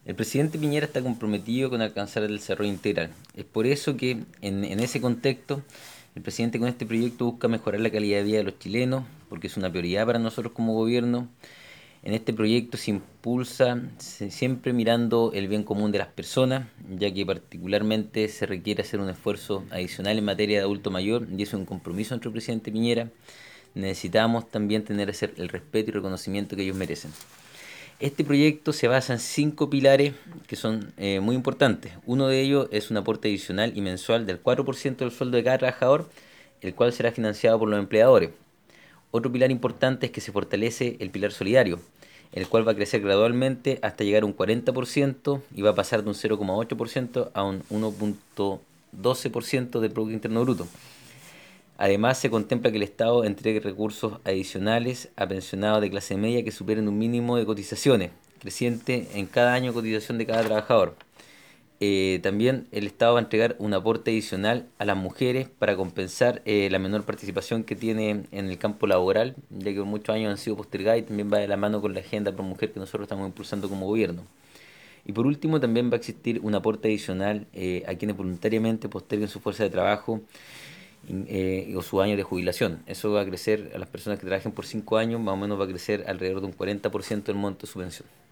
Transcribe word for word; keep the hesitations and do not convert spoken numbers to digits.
El presidente Piñera está comprometido con alcanzar el desarrollo integral. Es por eso que en, en ese contexto el presidente con este proyecto busca mejorar la calidad de vida de los chilenos, porque es una prioridad para nosotros como gobierno. En este proyecto se impulsa se- siempre mirando el bien común de las personas, ya que particularmente se requiere hacer un esfuerzo adicional en materia de adulto mayor, y eso es un compromiso entre el presidente Piñera. Necesitamos también tener ese- el respeto y reconocimiento que ellos merecen. Este proyecto se basa en cinco pilares que son eh, muy importantes. Uno de ellos es un aporte adicional y mensual del cuatro por ciento del sueldo de cada trabajador, el cual será financiado por los empleadores. Otro pilar importante es que se fortalece el pilar solidario, el cual va a crecer gradualmente hasta llegar a un cuarenta por ciento y va a pasar de un cero coma ocho por ciento a un uno coma doce por ciento del Producto Interno Bruto. Además, se contempla que el Estado entregue recursos adicionales a pensionados de clase media que superen un mínimo de cotizaciones, creciente en cada año de cotización de cada trabajador. Eh, también el Estado va a entregar un aporte adicional a las mujeres para compensar eh, la menor participación que tiene en el campo laboral, ya que por muchos años han sido postergadas y también va de la mano con la agenda por mujer que nosotros estamos impulsando como gobierno. Y por último, también va a existir un aporte adicional eh, a quienes voluntariamente posterguen su fuerza de trabajo eh, o su año de jubilación. Eso va a crecer a las personas que trabajen por cinco años, más o menos va a crecer alrededor de un cuarenta por ciento del monto de su pensión.